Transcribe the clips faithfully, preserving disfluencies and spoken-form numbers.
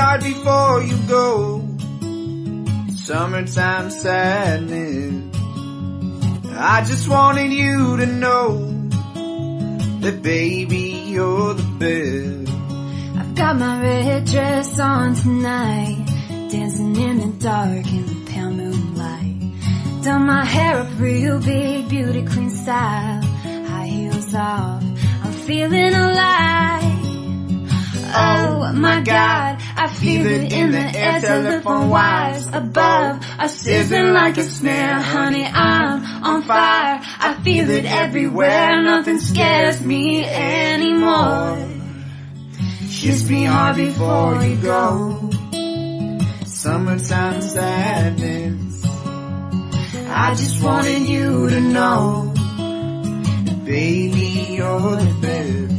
heart before you go. Summertime sadness. I just wanted you to know that baby, you're the best. I've got my red dress on tonight, dancing in the dark in the pale moonlight. Done my hair up real big, beauty queen style, high heels off, I'm feeling alive. Oh my God, I feel it in the air, telephone wires above are sizzling like a snare. Honey, I'm on fire, I feel it everywhere, nothing scares me anymore. Kiss me hard before you go. Summertime sadness. I just wanted you to know that baby, you're the best.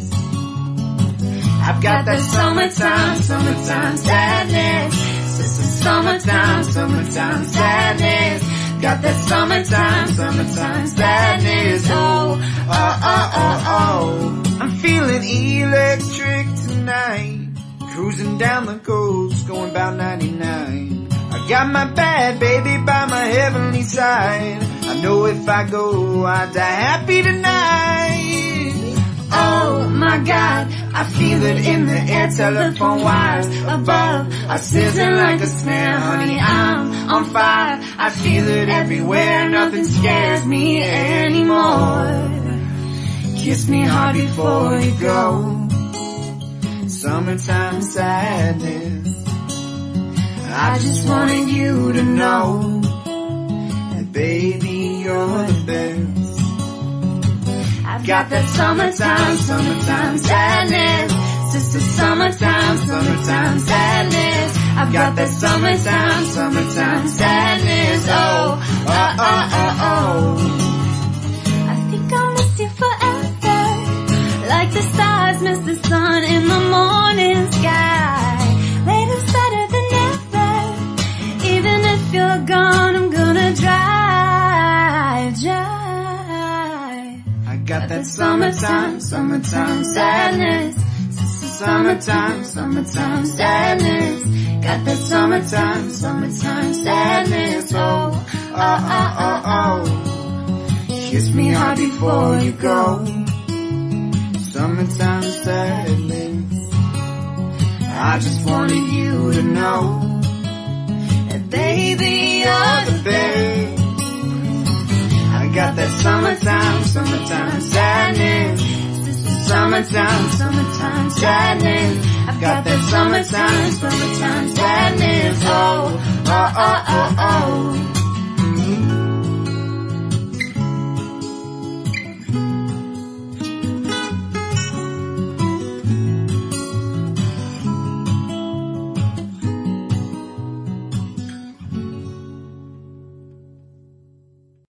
I've got that summertime, summertime sadness. Sister, summertime, summertime sadness. Got that summertime, summertime sadness. Oh, oh, oh, oh, oh. I'm feeling electric tonight, cruising down the coast, going about ninety-nine. I got my bad baby by my heavenly side. I know if I go, I die happy tonight. Oh my God, I feel it in the air, telephone wires above are sizzling like a snare. Honey, I'm on fire, I feel it everywhere, nothing scares me anymore. Kiss me hard before you go. Summertime sadness. I just wanted you to know that baby, you're the best. I've got that summertime, summertime sadness. Sister, summertime, summertime sadness. I've got that summertime, summertime sadness. Oh, oh, oh, oh, oh. I think I'll miss you forever, like the stars miss the sun in the morning sky. Later's better than ever, even if you're gone, I'm gonna drive, drive. I got that summertime, summertime sadness. Summertime, summertime sadness. Got that summertime, summertime sadness. Oh, oh, oh, oh, oh. Kiss me hard before you go. Summertime sadness. I just wanted you to know that baby, you're the best. I got that summertime, summertime sadness. Summertime, summertime sadness. I've got that summertime, summertime sadness. Oh, oh, oh, oh, oh.